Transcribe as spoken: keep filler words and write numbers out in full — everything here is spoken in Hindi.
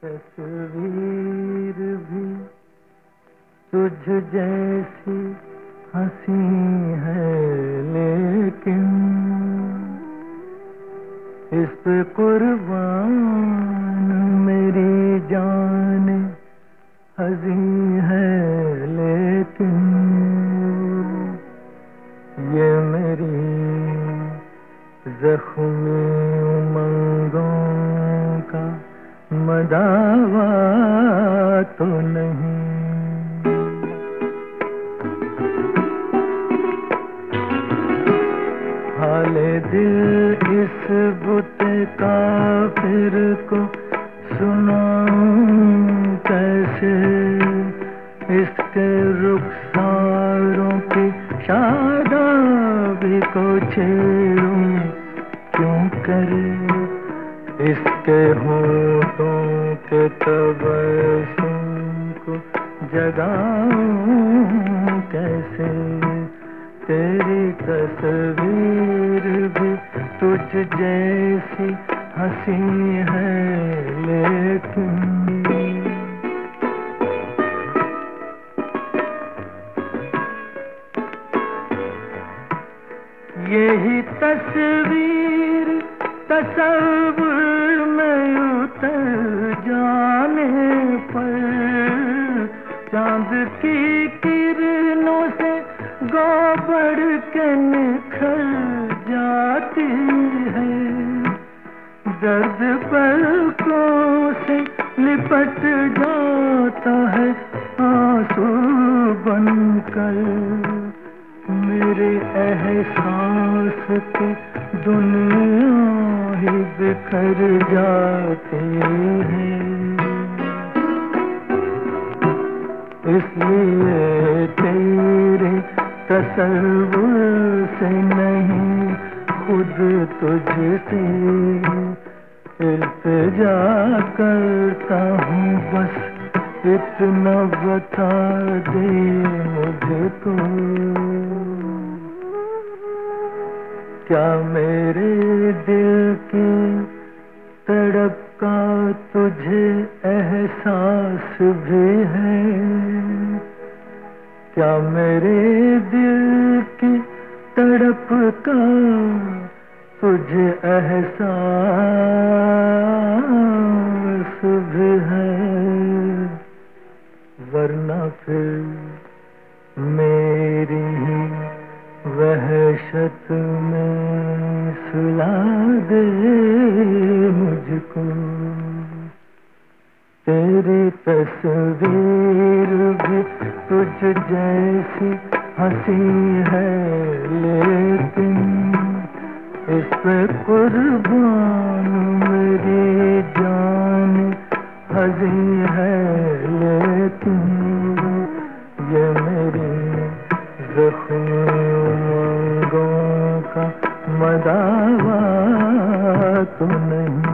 तस्वीर भी तुझ जैसी हंसी है, लेकिन इस पे कुर्बान मेरी जान हज़ीं है, लेकिन ये मेरी ज़ख्मी उमंगों का मदावा तो नहीं। हाले दिल इस बुत काफिर को सुनाऊं कैसे, इसके रुखसारों की शादाबी को छेड़ूं क्यों करे, इसके होठों के तबस्सुम को जगाऊं कैसे। तेरी तस्वीर भी तुझ जैसी हंसी है, लेकिन यही तस्वीर तसव्वुर में उतर जाने पर चांद की किरणों से गो बढ़ के निखर जाती है। दर्द पलकों से लिपट जाता है आंसू बनकर, मेरे एहसास की दुनिया ही बिखर जाती है। इसलिए तेरे तसव्वुर से नहीं, खुद तुझसे इल्तिजा करता हूँ, बस इतना बता दे मुझको, क्या मेरे दिल की तड़प का तुझे एहसास भी है, क्या मेरे दिल की तड़प का तुझे एहसास भी है, वरना फिर मेरी ही वहशत में सुला दे मुझको। तेरी तस्वीर भी तुझ जैसी हंसी है, लेकिन इस पे कुर्बान मेरी जान हज़ीं है, लेकिन ये मेरी ज़ख्मी उमंगों का मदावा तो नहीं।